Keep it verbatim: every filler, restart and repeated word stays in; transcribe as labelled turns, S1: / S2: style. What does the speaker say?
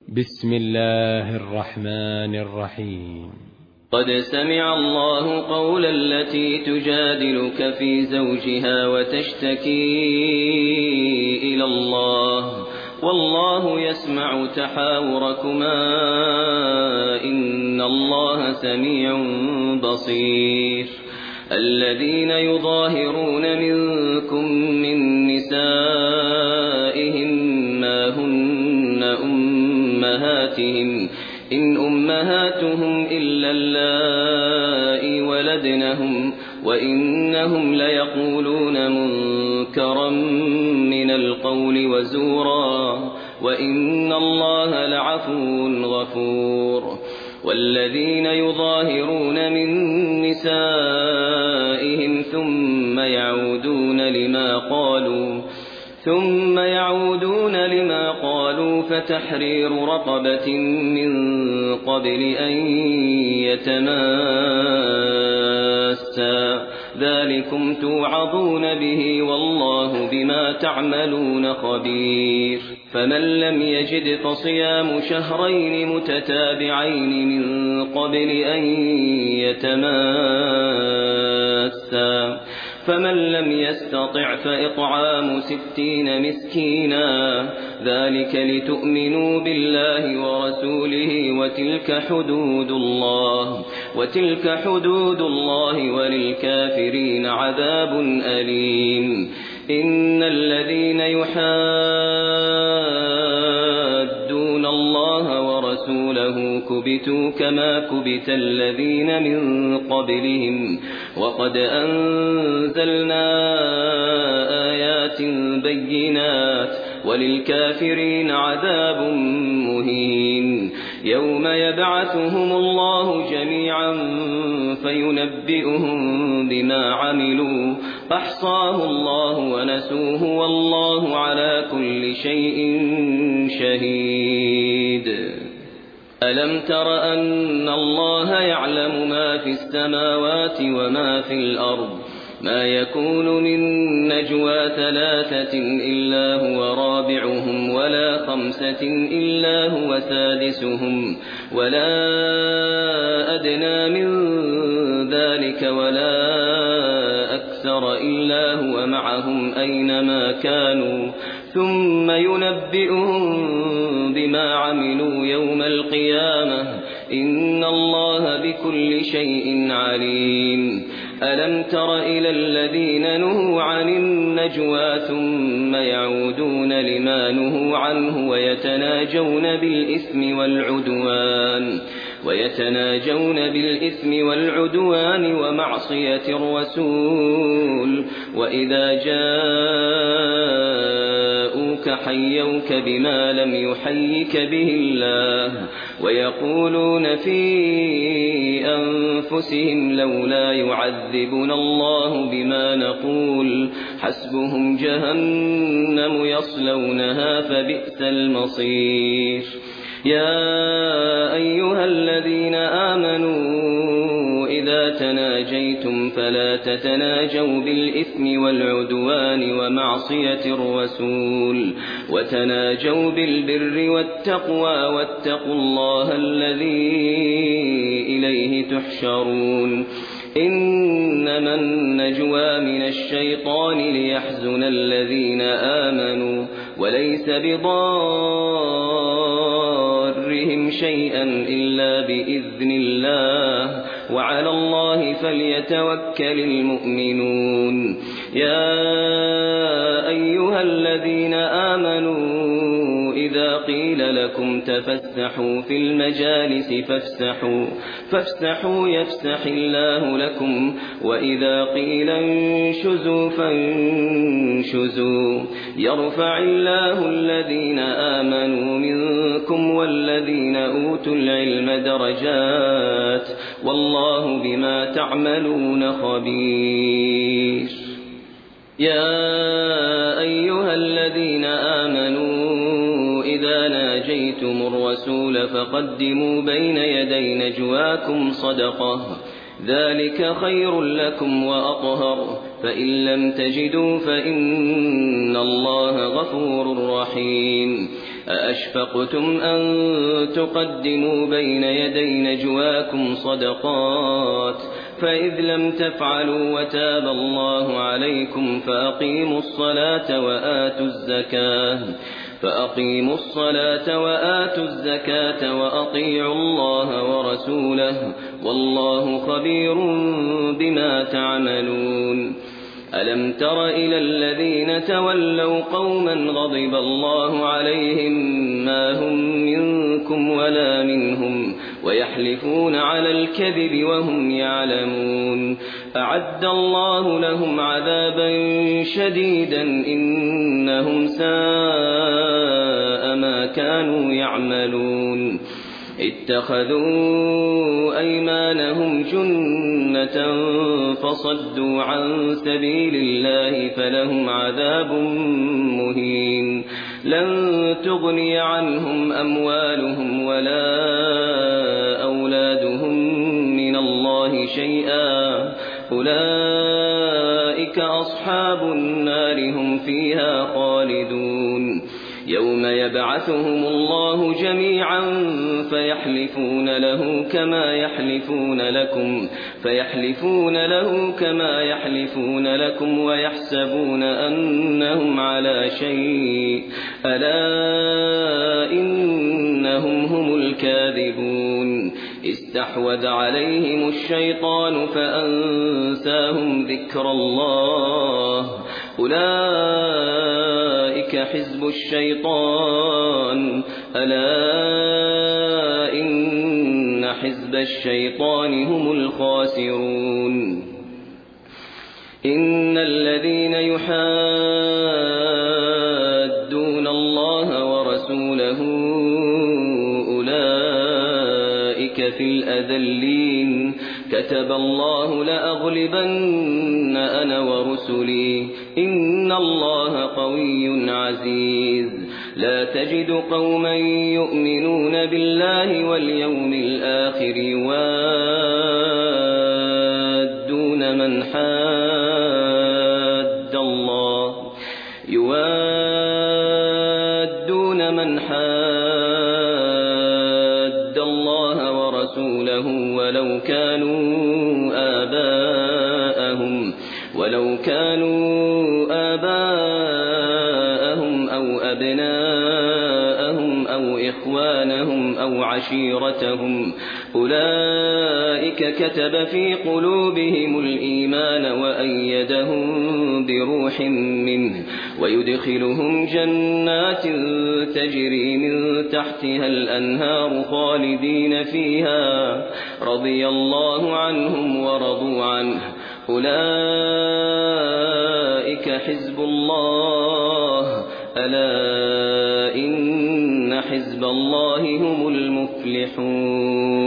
S1: بسم الله الرحمن الرحيم.
S2: قد سمع الله قول التي تجادلك في زوجها وتشتكي إلى الله والله يسمع تحاوركما إن الله سميع بصير. الذين يظاهرون منكم من نسائهم ما هن أمهاتهم إن أمهاتهم إلا اللائي ولدنهم وإنهم ليقولون منكرا من القول وزورا وإن الله لعفو غفور. والذين يظاهرون من نسائهم ثم يعودون لما قالوا ثم يعودون لما قالوا فتحرير رقبة من قبل أن يتماسا ذلكم توعظون به والله بما تعملون خبير. فمن لم يجد فصيام شهرين متتابعين من قبل أن يتماسا فمن لم يستطع فإطعام ستين مسكينا ذلك لتؤمنوا بالله ورسوله وتلك حدود الله وتلك حدود الله وللكافرين عذاب أليم. إن الذين يحادون الله ورسوله كبتوا كما كبت الذين من قبلهم وقد أنزلنا آيات بينات وللكافرين عذاب مهين. يوم يبعثهم الله جميعا فينبئهم بما عملوا أحصاه الله ونسوه والله على كل شيء شهيد. ألم تر أن الله يعلم ما في السماوات وما في الأرض ما يكون من نجوى ثلاثة إلا هو رابعهم ولا خمسة إلا هو سادسهم ولا أدنى من ذلك ولا أكثر إلا هو معهم أينما كانوا ثم ينبئهم بما عملوا يوم القيامة إن الله بكل شيء عليم. ألم تر إلى الذين نهوا عن النجوى ثم يعودون لما نهوا عنه ويتناجون بالإثم والعدوان ويتناجون بالإثم والعدوان ومعصية الرسول وإذا جاءوك حيوك بما لم يحيك به الله ويقولون في أنفسهم لولا يعذبنا الله بما نقول حسبهم جهنم يصلونها فبئس المصير. يا أيها الذين آمنوا إذا تناجيتم فلا تتناجوا بالإثم والعدوان ومعصية الرسول وتناجوا بالبر والتقوى واتقوا الله الذي إليه تحشرون. إنما النجوى من الشيطان ليحزن الذين آمنوا وليس بضارهم شيئا إلا بإذن الله وعلى الله فليتوكل المؤمنون. يا أيها الذين آمنوا إذا قيل لكم تفسحوا في المجالس فافسحوا فافسحوا يفسح الله لكم وإذا قيل انشزوا فانشزوا يرفع الله الذين آمنوا منكم والذين أوتوا العلم درجات والله بما تعملون خبير. يا أيها الذين آمنوا إذا ناجيتم الرسول فقدموا بين يدي نجواكم صدقة ذلك خير لكم وأطهر فإن لم تجدوا فإن الله غفور رحيم. أأشفقتم أن تقدموا بين يدي نجواكم صدقات فإذ لم تفعلوا وتاب الله عليكم فأقيموا الصلاة وآتوا الزكاة فأقيموا الصلاة وآتوا الزكاة وأطيعوا الله ورسوله والله خبير بما تعملون. ألم تر إلى الذين تولوا قوما غضب الله عليهم ما هم منكم ولا منهم ويحلفون على الكذب وهم يعلمون أعد الله لهم عذابا شديدا إنهم ساء ما كانوا يعملون. اتخذوا أيمانهم جنة فصدوا عن سبيل الله فلهم عذاب مهين. لن تغني عنهم أموالهم ولا أولادهم من الله شيئا أولئك أصحاب النار هم فيها خالدون. يوم يبعثهم الله جميعا فيحلفون له كما يحلفون لكم فيحلفون له كما يحلفون لكم ويحسبون أنهم على شيء ألا إنهم هم الكاذبون. استحوذ عليهم الشيطان فأنساهم ذكر الله أولئك حزب الشيطان ألا إن حزب الشيطان هم الخاسرون. إن الذين يحادون الله ورسوله أولئك في الأذلين كتب الله لأغلبن أنا ورسلي إن الله قوي عزيز. لا تجد قوما يؤمنون بالله واليوم الآخر يوادون من حاد الله يوادون من حاد الله ورسوله ولو كانوا آباءهم ولو كانوا آباءهم أو أبناءهم أو إخوانهم أو عشيرتهم أولئك كتب في قلوبهم الإيمان وأيدهم بروح منه ويدخلهم جنات تجري من تحتها الأنهار خالدين فيها رضي الله عنهم ورضوا عنه أولئك حزب الله ألا إن حزب الله هم المفلحون.